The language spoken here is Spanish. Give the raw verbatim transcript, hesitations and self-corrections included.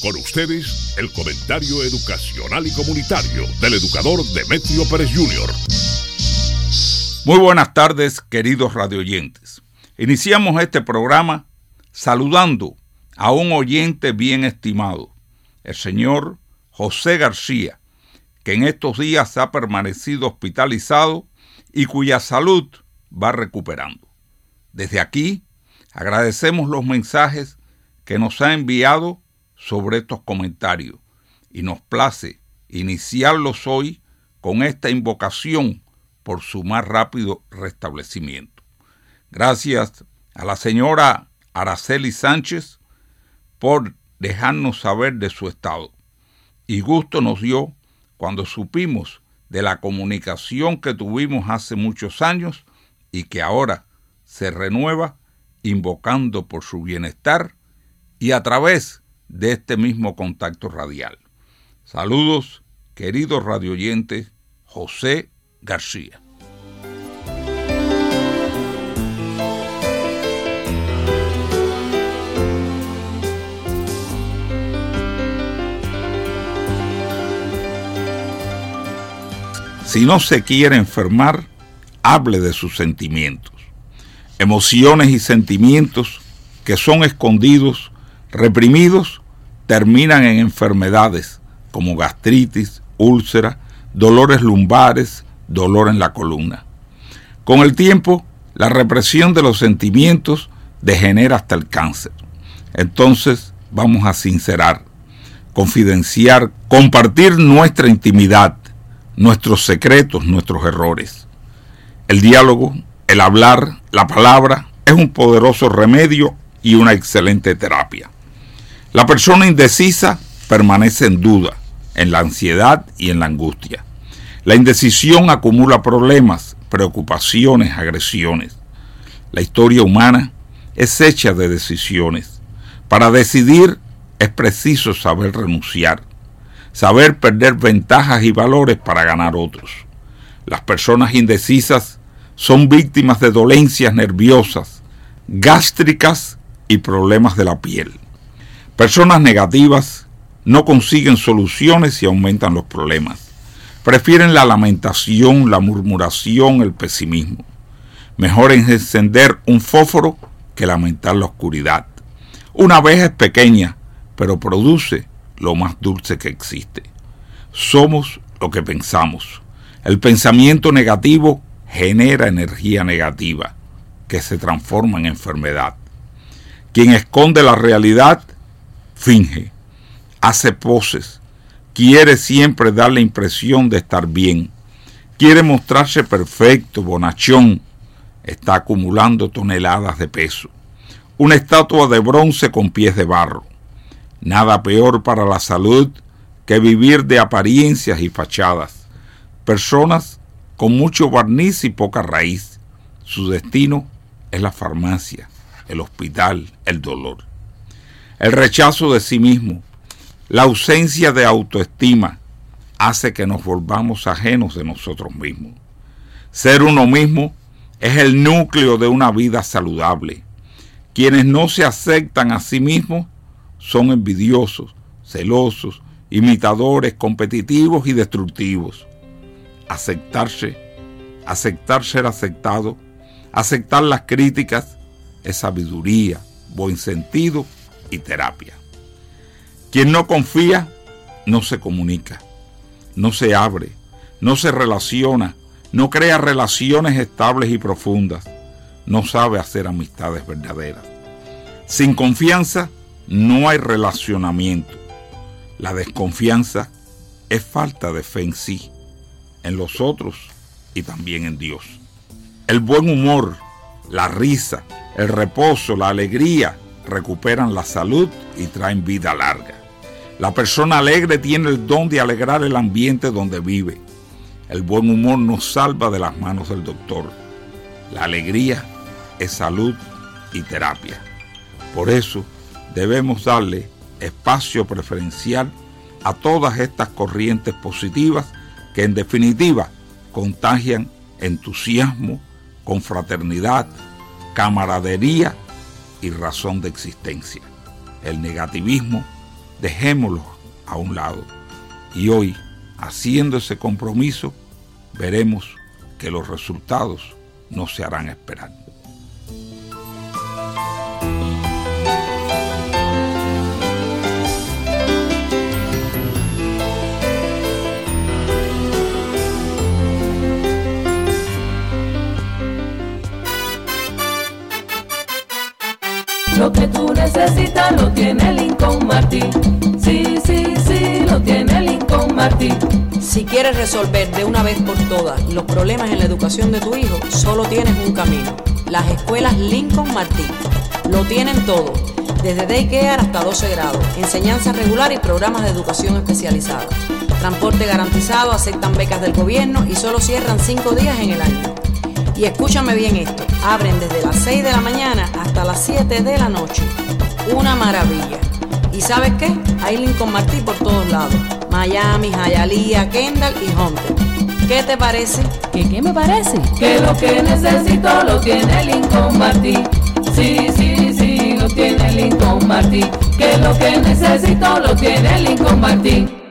Con ustedes, el comentario educacional y comunitario del educador Demetrio Pérez junior Muy buenas tardes, queridos radioyentes. Iniciamos este programa saludando a un oyente bien estimado, el señor José García, que en estos días ha permanecido hospitalizado y cuya salud va recuperando. Desde aquí, agradecemos los mensajes que nos ha enviado sobre estos comentarios y nos place iniciarlos hoy con esta invocación por su más rápido restablecimiento. Gracias a la señora Araceli Sánchez por dejarnos saber de su estado, y gusto nos dio cuando supimos de la comunicación que tuvimos hace muchos años y que ahora se renueva invocando por su bienestar y a través de este mismo contacto radial. Saludos, queridos radioyentes, José García. Si no se quiere enfermar, hable de sus sentimientos. Emociones y sentimientos que son escondidos, reprimidos, terminan en enfermedades como gastritis, úlcera, dolores lumbares, dolor en la columna. Con el tiempo, la represión de los sentimientos degenera hasta el cáncer. Entonces, vamos a sincerar, confidenciar, compartir nuestra intimidad, nuestros secretos, nuestros errores. El diálogo, el hablar, la palabra, es un poderoso remedio y una excelente terapia. La persona indecisa permanece en duda, en la ansiedad y en la angustia. La indecisión acumula problemas, preocupaciones, agresiones. La historia humana es hecha de decisiones. Para decidir es preciso saber renunciar, saber perder ventajas y valores para ganar otros. Las personas indecisas son víctimas de dolencias nerviosas, gástricas y problemas de la piel. Personas negativas no consiguen soluciones y aumentan los problemas. Prefieren la lamentación, la murmuración, el pesimismo. Mejor es encender un fósforo que lamentar la oscuridad. Una abeja es pequeña, pero produce lo más dulce que existe. Somos lo que pensamos. El pensamiento negativo genera energía negativa, que se transforma en enfermedad. Quien esconde la realidad, finge, hace poses, quiere siempre dar la impresión de estar bien, quiere mostrarse perfecto, bonachón, está acumulando toneladas de peso. Una estatua de bronce con pies de barro. Nada peor para la salud que vivir de apariencias y fachadas. Personas con mucho barniz y poca raíz. Su destino es la farmacia, el hospital, el dolor. El rechazo de sí mismo, la ausencia de autoestima, hace que nos volvamos ajenos de nosotros mismos. Ser uno mismo es el núcleo de una vida saludable. Quienes no se aceptan a sí mismos son envidiosos, celosos, imitadores, competitivos y destructivos. Aceptarse, aceptar ser aceptado, aceptar las críticas es sabiduría, buen sentido y terapia. Quien no confía, no se comunica, no se abre, no se relaciona, no crea relaciones estables y profundas, no sabe hacer amistades verdaderas. Sin confianza, no hay relacionamiento. La desconfianza es falta de fe en sí, en los otros y también en Dios. El buen humor, la risa, el reposo, la alegría recuperan la salud y traen vida larga. La persona alegre tiene el don de alegrar el ambiente donde vive. El buen humor nos salva de las manos del doctor. La alegría es salud y terapia. Por eso debemos darle espacio preferencial a todas estas corrientes positivas que en definitiva contagian entusiasmo, confraternidad, camaradería y razón de existencia. El negativismo dejémoslo a un lado. Y hoy, haciendo ese compromiso, veremos que los resultados no se harán esperar. Lo que tú necesitas lo tiene Lincoln Martin. Sí, sí, sí, lo tiene Lincoln Martin. Si quieres resolver de una vez por todas los problemas en la educación de tu hijo, solo tienes un camino: las escuelas Lincoln Martin. Lo tienen todo, desde daycare hasta doce grados, enseñanza regular y programas de educación especializada. Transporte garantizado, aceptan becas del gobierno y solo cierran cinco días en el año. Y escúchame bien esto, abren desde las seis de la mañana hasta las siete de la noche. Una maravilla. ¿Y sabes qué? Hay Lincoln Martin por todos lados: Miami, Hialeah, Kendall y Hunter. ¿Qué te parece? ¿Qué qué me parece? Que lo que necesito lo tiene Lincoln Martin. Sí, sí, sí, lo tiene Lincoln Martin. Que lo que necesito lo tiene Lincoln Martin.